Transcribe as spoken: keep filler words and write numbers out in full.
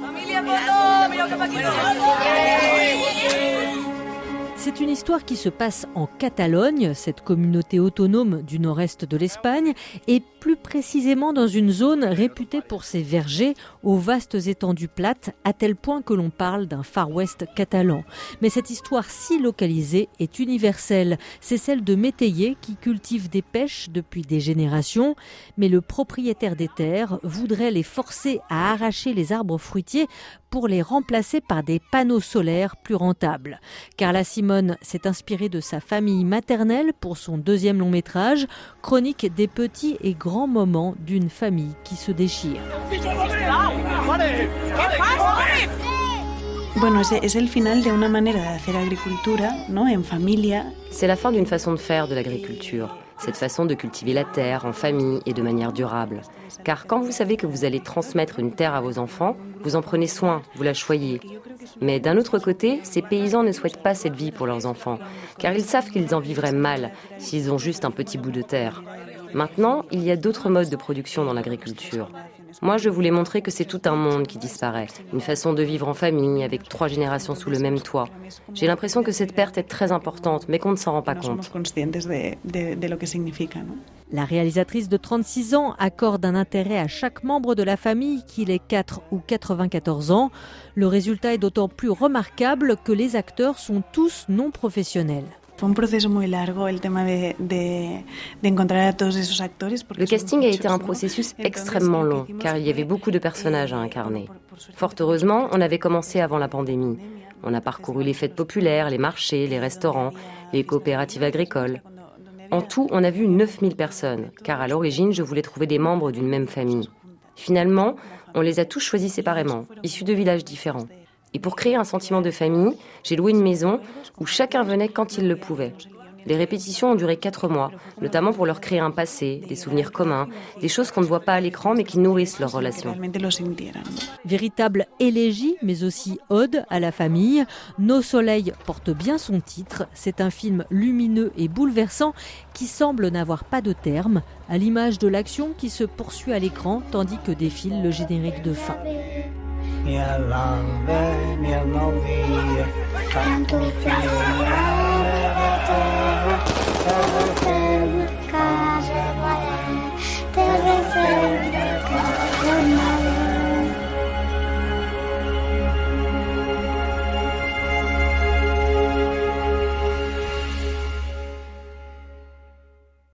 C'est une histoire qui se passe en Catalogne, cette communauté autonome du nord-est de l'Espagne, et plus précisément dans une zone réputée pour ses vergers aux vastes étendues plates, à tel point que l'on parle d'un Far West catalan. Mais cette histoire si localisée est universelle. C'est celle de métayers qui cultivent des pêches depuis des générations, mais le propriétaire des terres voudrait les forcer à arracher les arbres fruitiers pour les remplacer par des panneaux solaires plus rentables. Carla Simone s'est inspirée de sa famille maternelle pour son deuxième long métrage, chronique des petits et grands moments d'une famille qui se déchire. Bueno, es el final de una manera de hacer agricultura, ¿no? En familia. C'est la fin d'une façon de faire de l'agriculture. Cette façon de cultiver la terre en famille et de manière durable. Car quand vous savez que vous allez transmettre une terre à vos enfants, vous en prenez soin, vous la choyez. Mais d'un autre côté, ces paysans ne souhaitent pas cette vie pour leurs enfants, car ils savent qu'ils en vivraient mal s'ils ont juste un petit bout de terre. Maintenant, il y a d'autres modes de production dans l'agriculture. Moi, je voulais montrer que c'est tout un monde qui disparaît, une façon de vivre en famille, avec trois générations sous le même toit. J'ai l'impression que cette perte est très importante, mais qu'on ne s'en rend pas compte. La réalisatrice de trente-six ans accorde un intérêt à chaque membre de la famille, qu'il ait quatre ou quatre-vingt-quatorze ans. Le résultat est d'autant plus remarquable que les acteurs sont tous non professionnels. Le casting a été un processus extrêmement long, car il y avait beaucoup de personnages à incarner. Fort heureusement, on avait commencé avant la pandémie. On a parcouru les fêtes populaires, les marchés, les restaurants, les coopératives agricoles. En tout, on a vu neuf mille personnes, car à l'origine, je voulais trouver des membres d'une même famille. Finalement, on les a tous choisis séparément, issus de villages différents. Et pour créer un sentiment de famille, j'ai loué une maison où chacun venait quand il le pouvait. Les répétitions ont duré quatre mois, notamment pour leur créer un passé, des souvenirs communs, des choses qu'on ne voit pas à l'écran mais qui nourrissent leur relation. Véritable élégie, mais aussi ode à la famille, Nos soleils porte bien son titre. C'est un film lumineux et bouleversant qui semble n'avoir pas de terme, à l'image de l'action qui se poursuit à l'écran tandis que défile le générique de fin. Mi alambre, mi alambre, canto